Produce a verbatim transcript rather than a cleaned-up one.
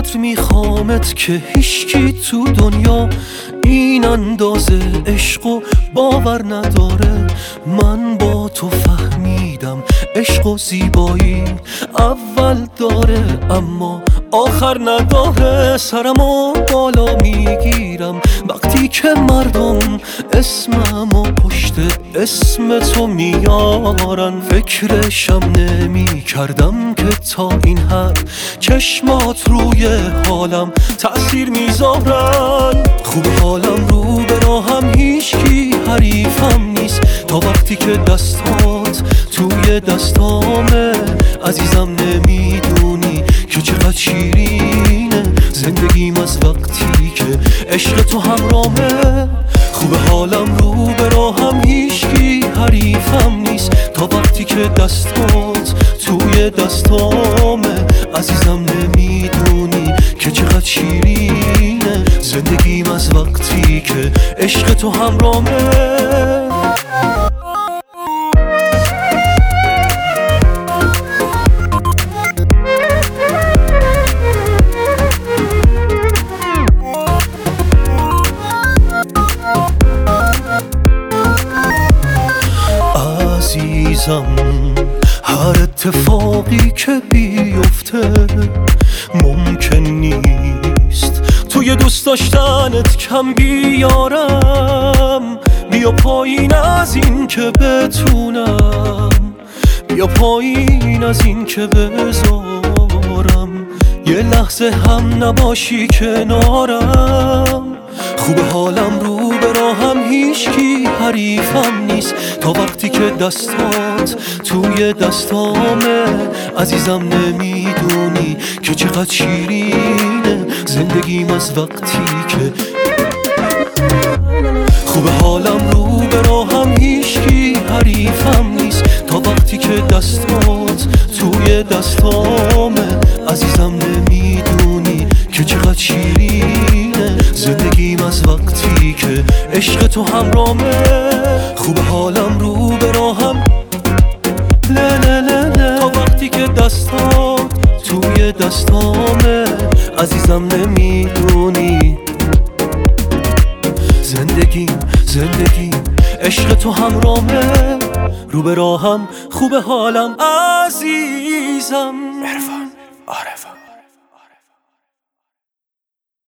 اینقدر میخوامت که هیچکی تو دنیا این اندازه عشق و باور نداره. من با تو فهمیدم عشق و زیبایی اول داره اما آخر نداره. سرمو بالا میگیرم وقتی که مردم اسممو پشت اسم تو میارن. فکرشم نمی کردم که تا این حد چشمات روی حالم تأثیر میذارن. خوب حالم رو به راهم هیچکی حریفم نیست تا وقتی که دستات توی دستامه. عزیزم نمیدونی که چقدر شیرینه زندگیم از وقتی که عشق تو همرامه. خوب حالم رو به راهم هیچکی حریفم نیست تا وقتی که دستات توی دستامه. عزیزم نمیدونی که چقدر شیرینه زندگیم از وقتی که عشق تو همرامه. عزیزم هر اتفاقی که بیفته ممکن نیست توی دوست داشتنت کم بیارم. بیا پایین از این که بتونم، بیا پایین از این که بذارم یه لحظه هم نباشی کنارم. خوب حالم رو به راهم هیچکی حریفم نیست تا وقتی که دستات توی دستامه. عزیزم نمیدونی که چقدر شیرینه زندگیم از وقتی که خوب حالم رو به راهم هیچکی حریفم نیست تا وقتی که دستات توی دستامه. عزیزم نمیدونی که چقدر شیرینه زندگیم از وقتی که عشق تو همرامه. خوب حالم رو به راهم لا لا لا لا تا وقتی که دستات توی دستامه. عزیزم نمیدونی زندگیم زندگیم عشق تو همرامه. رو به راهم خوب حالم عزیزم. عرفان عارفان.